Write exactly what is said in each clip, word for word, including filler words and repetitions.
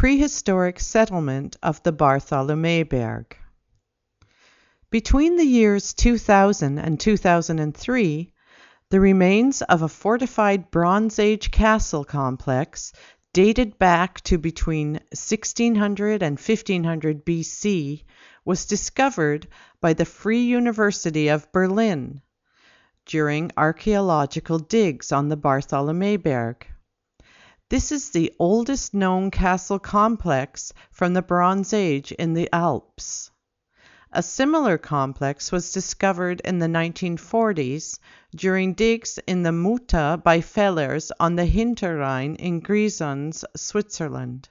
prehistoric settlement of the Bartholomäberg. Between the years two thousand and two thousand three, the remains of a fortified Bronze Age castle complex dated back to between sixteen hundred and fifteen hundred B C was discovered by the Free University of Berlin during archaeological digs on the Bartholomäberg. This is the oldest known castle complex from the Bronze Age in the Alps. A similar complex was discovered in the nineteen forties during digs in the Mutter by Fellers on the Hinterrhein in Grisons, Switzerland.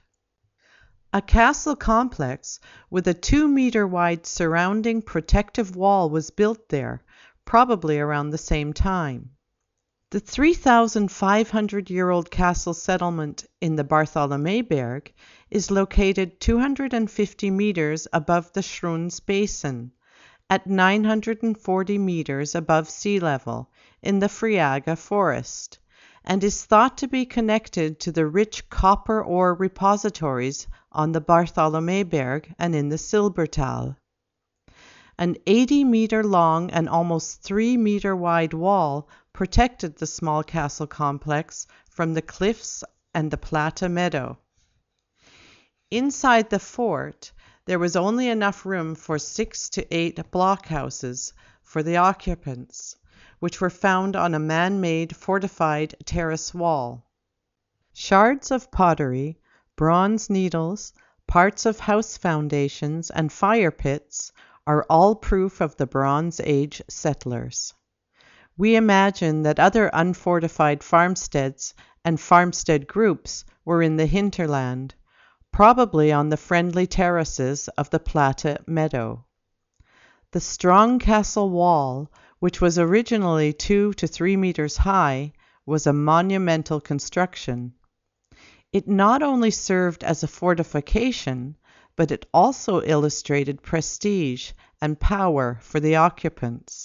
A castle complex with a two-meter wide surrounding protective wall was built there, probably around the same time. The three thousand five hundred year old castle settlement in the Bartholomäberg is located two hundred fifty meters above the Schruns Basin, at nine hundred forty meters above sea level, in the Friaga Forest, and is thought to be connected to the rich copper ore repositories on the Bartholomäberg and in the Silbertal. An eighty meter long and almost three meter wide wall protected the small castle complex from the cliffs and the Plata meadow. Inside the fort, there was only enough room for six to eight blockhouses for the occupants, which were found on a man-made fortified terrace wall. Shards of pottery, bronze needles, parts of house foundations, and fire pits are all proof of the Bronze Age settlers. We imagine that other unfortified farmsteads and farmstead groups were in the hinterland, probably on the friendly terraces of the Plata meadow. The strong castle wall, which was originally two to three meters high, was a monumental construction. It not only served as a fortification, but it also illustrated prestige and power for the occupants.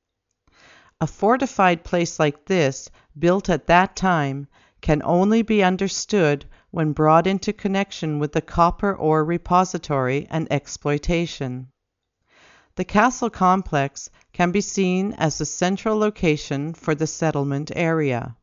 A fortified place like this, built at that time, can only be understood when brought into connection with the copper ore repository and exploitation. The castle complex can be seen as the central location for the settlement area.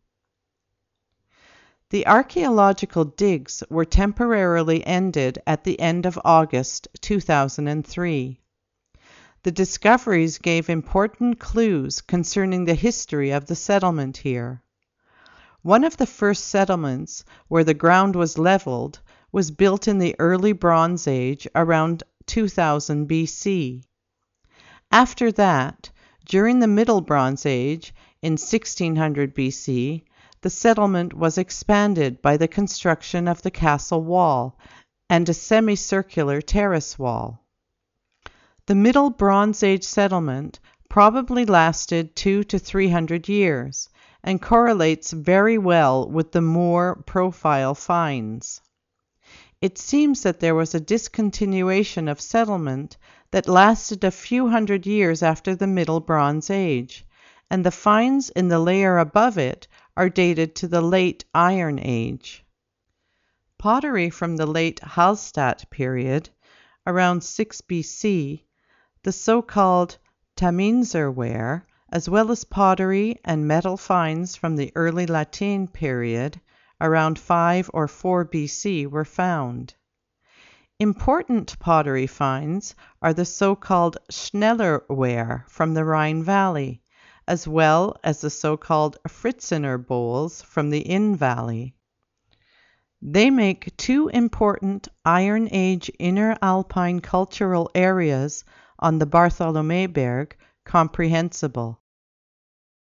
The archaeological digs were temporarily ended at the end of August two thousand three. The discoveries gave important clues concerning the history of the settlement here. One of the first settlements, where the ground was leveled, was built in the early Bronze Age around two thousand B C. After that, during the Middle Bronze Age, in sixteen hundred B C, the settlement was expanded by the construction of the castle wall and a semicircular terrace wall. The Middle Bronze Age settlement probably lasted two to three hundred years and correlates very well with the Moor profile finds. It seems that there was a discontinuation of settlement that lasted a few hundred years after the Middle Bronze Age, and the finds in the layer above it are dated to the Late Iron Age. Pottery from the late Hallstatt period, around six B C, the so-called Taminser ware, as well as pottery and metal finds from the early Latine period, around five or four B C, were found. Important pottery finds are the so-called Schneller ware from the Rhine Valley, as well as the so-called Fritzener bowls from the Inn Valley. They make two important Iron Age Inner Alpine cultural areas on the Bartholomäberg comprehensible.